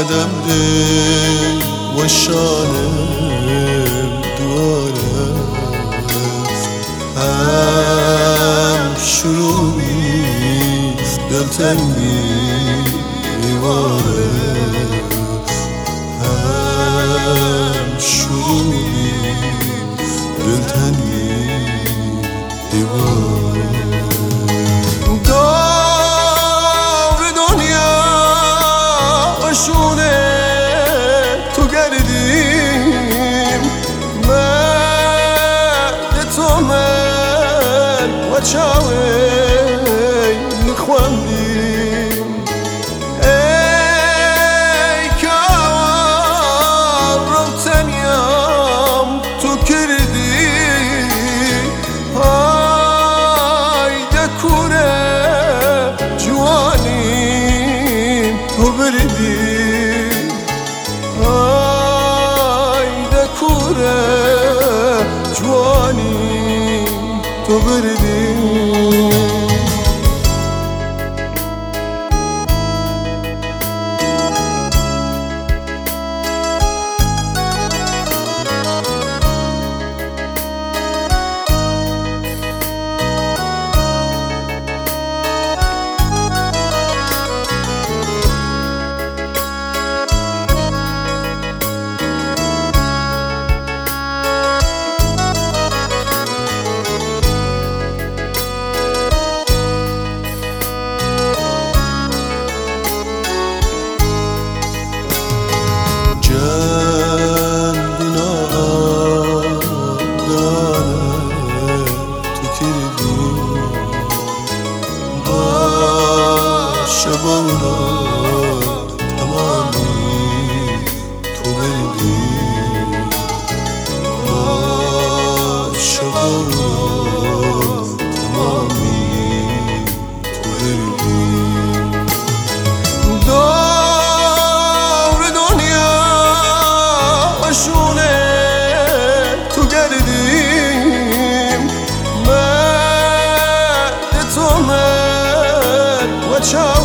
قدم ده و شانم دواره هم شروع نیست دلتنگی دیواره هم شروع نیست دلتنگی دیواره دور دنیا آشونه تو گردیم مرد تو من و چاوی میخواندیم ای که رو تنیام تو کردی های دکوره جوانی تو بردی های دکوره جوانی تو بردی شبانات تمامی تو بردی شبانات تمامی تو بردی دور دنیا آشونه تو گردیم مرد تو من و چاو